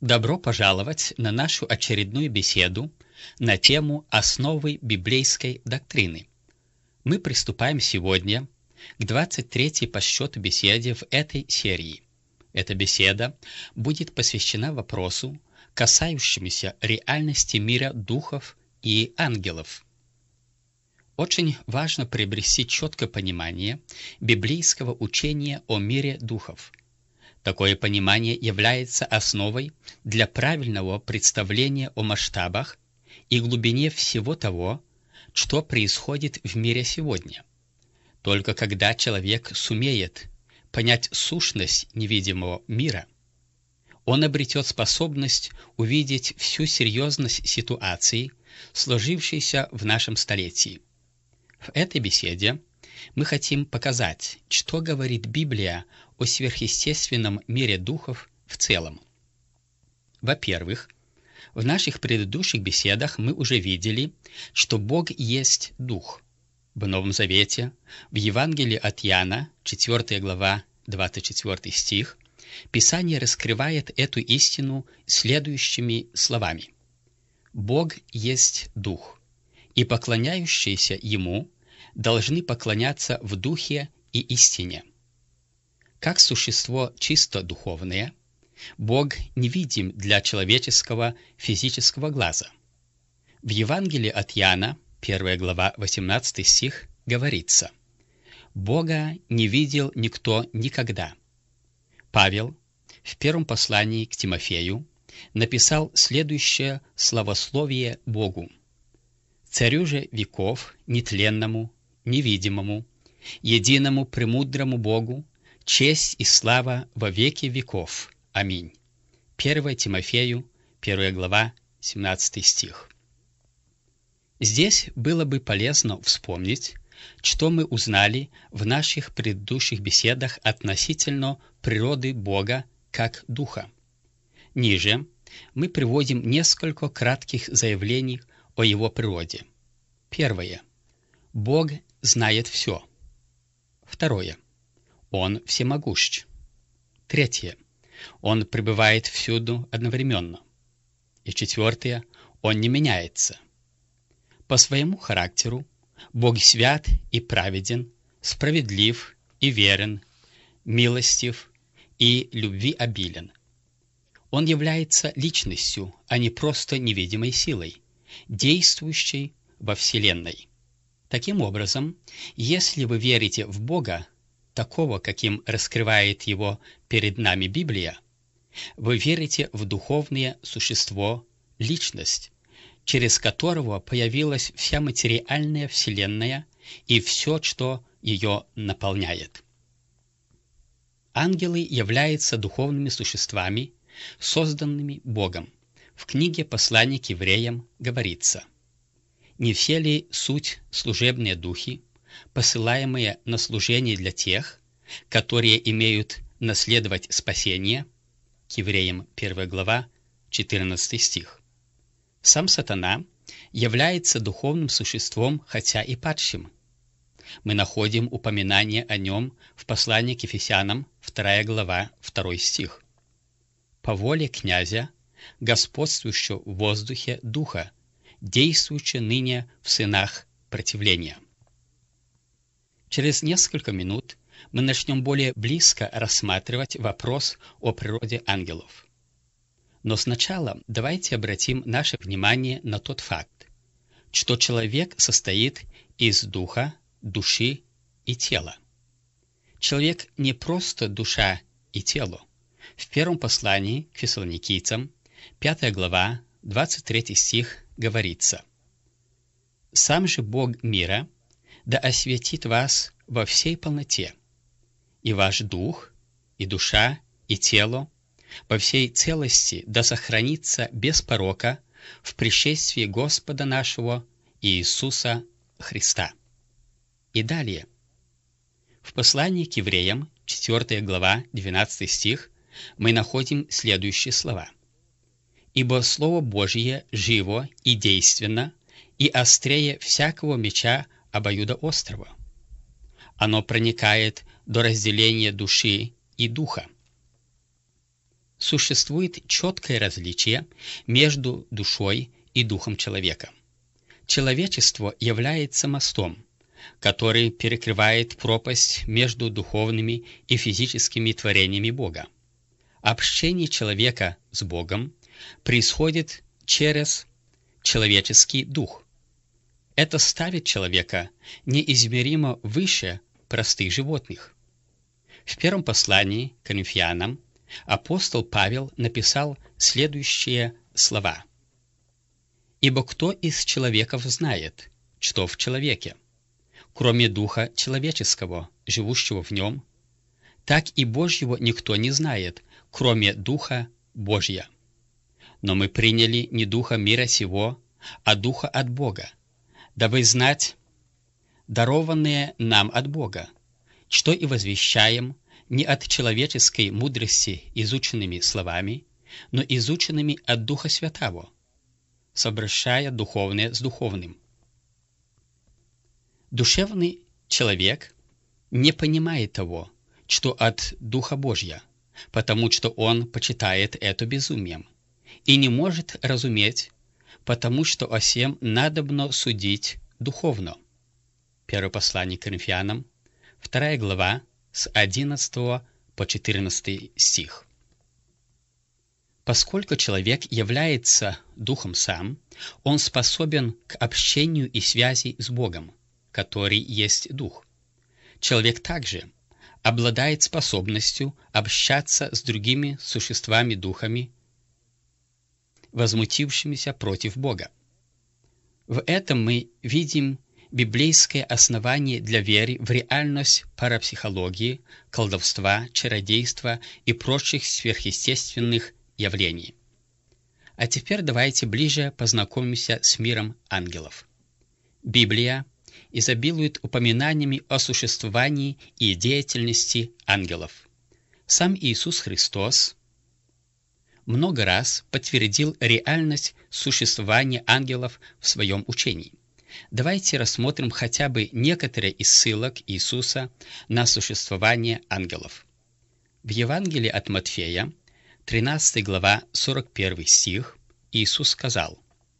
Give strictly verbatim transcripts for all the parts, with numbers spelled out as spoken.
Добро пожаловать на нашу очередную беседу на тему «Основы библейской доктрины». Мы приступаем сегодня к двадцать третьей по счету беседе в этой серии. Эта беседа будет посвящена вопросу, касающемуся реальности мира духов и ангелов. Очень важно приобрести четкое понимание библейского учения о мире духов. Такое понимание является основой для правильного представления о масштабах и глубине всего того, что происходит в мире сегодня. Только когда человек сумеет понять сущность невидимого мира, он обретет способность увидеть всю серьезность ситуации, сложившейся в нашем столетии. В этой беседе мы хотим показать, что говорит Библия о сверхъестественном мире духов в целом. Во-первых, в наших предыдущих беседах мы уже видели, что Бог есть Дух. В Новом Завете, в Евангелии от Иоанна, четвёртая глава, двадцать четвёртый стих, Писание раскрывает эту истину следующими словами: «Бог есть Дух, и поклоняющиеся Ему должны поклоняться в Духе и истине». Как существо чисто духовное, Бог невидим для человеческого физического глаза. В Евангелии от Иоанна, первая глава, восемнадцатый стих, говорится: «Бога не видел никто никогда». Павел в первом послании к Тимофею написал следующее славословие Богу: «Царю же веков, нетленному, невидимому, единому премудрому Богу, честь и слава во веки веков. Аминь». первое Тимофею, первая глава, семнадцатый стих. Здесь было бы полезно вспомнить, что мы узнали в наших предыдущих беседах относительно природы Бога как Духа. Ниже мы приводим несколько кратких заявлений о Его природе. Первое. Бог знает все. Второе. Он всемогущ. Третье. Он пребывает всюду одновременно. И четвертое. Он не меняется. По своему характеру Бог свят и праведен, справедлив и верен, милостив и любвеобилен. Он является личностью, а не просто невидимой силой, действующей во Вселенной. Таким образом, если вы верите в Бога, такого, каким раскрывает Его перед нами Библия, вы верите в духовное существо, личность, через которого появилась вся материальная Вселенная и все, что ее наполняет. Ангелы являются духовными существами, созданными Богом. В книге «Послание к евреям» говорится: «Не все ли суть служебные духи, посылаемые на служение для тех, которые имеют наследовать спасение?» К евреям, первая глава, четырнадцатый стих. Сам сатана является духовным существом, хотя и падшим. Мы находим упоминание о нем в послании к Ефесянам, вторая глава, второй стих. «По воле князя, господствующего в воздухе духа, действующего ныне в сынах противления». Через несколько минут мы начнем более близко рассматривать вопрос о природе ангелов. Но сначала давайте обратим наше внимание на тот факт, что человек состоит из духа, души и тела. Человек не просто душа и тело. В первом послании к Фессалоникийцам, пятая глава, двадцать третий стих, говорится: «Сам же Бог мира да осветит вас во всей полноте, и ваш дух, и душа, и тело во всей целости да сохранится без порока в пришествии Господа нашего Иисуса Христа». И далее. В послании к евреям, четвёртая глава, двенадцатый стих, мы находим следующие слова: «Ибо Слово Божие живо и действенно, и острее всякого меча обоюдоострого. Оно проникает до разделения души и духа». существует четкое различие между душой и духом человека. Человечество является мостом, который перекрывает пропасть между духовными и физическими творениями Бога. Общение человека с Богом происходит через человеческий дух. Это ставит человека неизмеримо выше простых животных. В первом послании к Коринфянам апостол Павел написал следующие слова: «Ибо кто из человеков знает, что в человеке, кроме духа человеческого, живущего в нем, так и Божьего никто не знает, кроме духа Божья. Но мы приняли не духа мира сего, а духа от Бога, дабы знать дарованное нам от Бога, что и возвещаем не от человеческой мудрости изученными словами, но изученными от Духа Святаго, сообщая духовное с духовным». Душевный человек не понимает того, что от Духа Божья, потому что он почитает это безумием, и не может разуметь, потому что о сем надобно судить духовно. Первое послание к Коринфянам, вторая глава, с одиннадцатого по четырнадцатый стих. Поскольку человек является духом сам, он способен к общению и связи с Богом, который есть дух. Человек также обладает способностью общаться с другими существами-духами, возмутившимися против Бога. В этом мы видим библейское основание для веры в реальность парапсихологии, колдовства, чародейства и прочих сверхъестественных явлений. А теперь давайте ближе познакомимся с миром ангелов. Библия изобилует упоминаниями о существовании и деятельности ангелов. Сам Иисус Христос много раз подтвердил реальность существования ангелов в своем учении. Давайте рассмотрим хотя бы некоторые из ссылок Иисуса на существование ангелов. В Евангелии от Матфея, тринадцатая глава, сорок первый стих, Иисус сказал: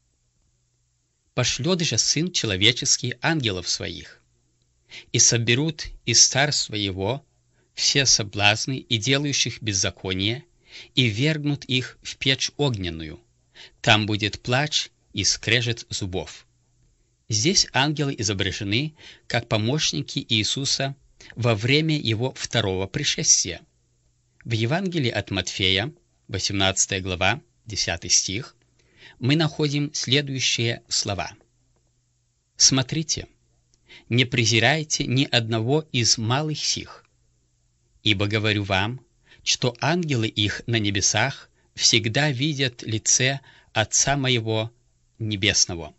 «Пошлет же Сын Человеческий ангелов Своих, и соберут из царства Его все соблазны и делающих беззаконие, и вергнут их в печь огненную. Там будет плач и скрежет зубов». Здесь ангелы изображены как помощники Иисуса во время Его второго пришествия. В Евангелии от Матфея, восемнадцатая глава, десятый стих, мы находим следующие слова: «Смотрите, не презирайте ни одного из малых сих, ибо говорю вам, что ангелы их на небесах всегда видят лице Отца Моего Небесного».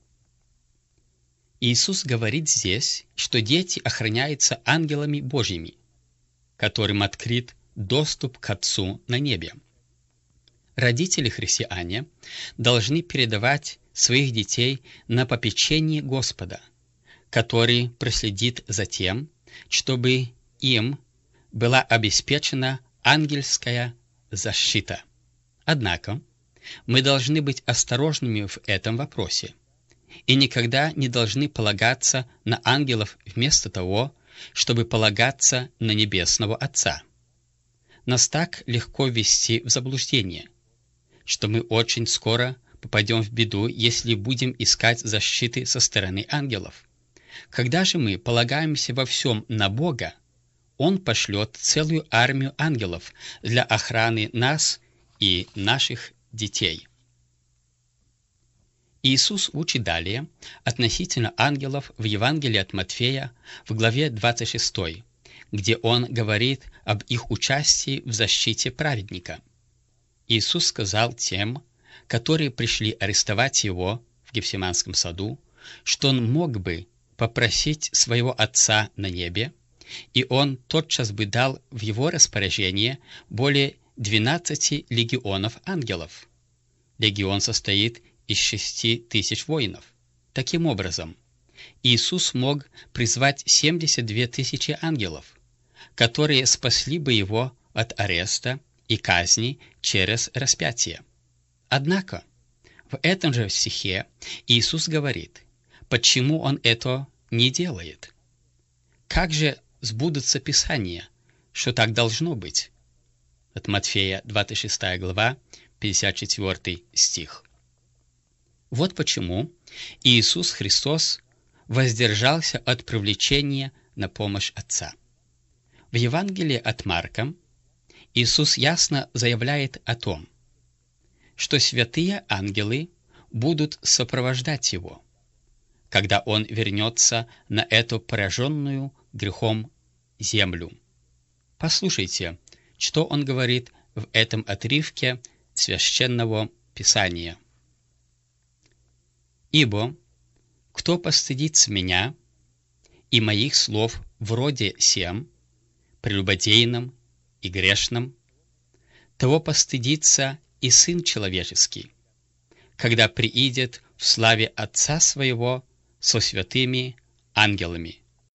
Иисус говорит здесь, что дети охраняются ангелами Божьими, которым открыт доступ к Отцу на небе. Родители-христиане должны передавать своих детей на попечение Господа, который проследит за тем, чтобы им была обеспечена ангельская защита. Однако мы должны быть осторожными в этом вопросе и никогда не должны полагаться на ангелов вместо того, чтобы полагаться на Небесного Отца. Нас так легко ввести в заблуждение, что мы очень скоро попадем в беду, если будем искать защиты со стороны ангелов. Когда же мы полагаемся во всем на Бога, Он пошлет целую армию ангелов для охраны нас и наших детей. Иисус учит далее относительно ангелов в Евангелии от Матфея в главе двадцать шестой, где Он говорит об их участии в защите праведника. Иисус сказал тем, которые пришли арестовать Его в Гефсиманском саду, что Он мог бы попросить своего Отца на небе, и Он тотчас бы дал в Его распоряжение более двенадцати легионов ангелов. Легион состоит из шести тысяч воинов. Таким образом, Иисус мог призвать семьдесят две тысячи ангелов, которые спасли бы Его от ареста и казни через распятие. Однако, в этом же стихе Иисус говорит, почему Он это не делает. Как же сбудутся Писания, что так должно быть? От Матфея, двадцать шестая глава, пятьдесят четвёртый стих. Вот почему Иисус Христос воздержался от привлечения на помощь Отца. В Евангелии от Марка Иисус ясно заявляет о том, что святые ангелы будут сопровождать Его, когда Он вернется на эту пораженную грехом землю. Послушайте, что Он говорит в этом отрывке Священного Писания. «Ибо кто постыдится Меня и моих слов вроде сем, прелюбодейном и грешном, того постыдится и Сын Человеческий, когда приидет в славе Отца Своего со святыми ангелами».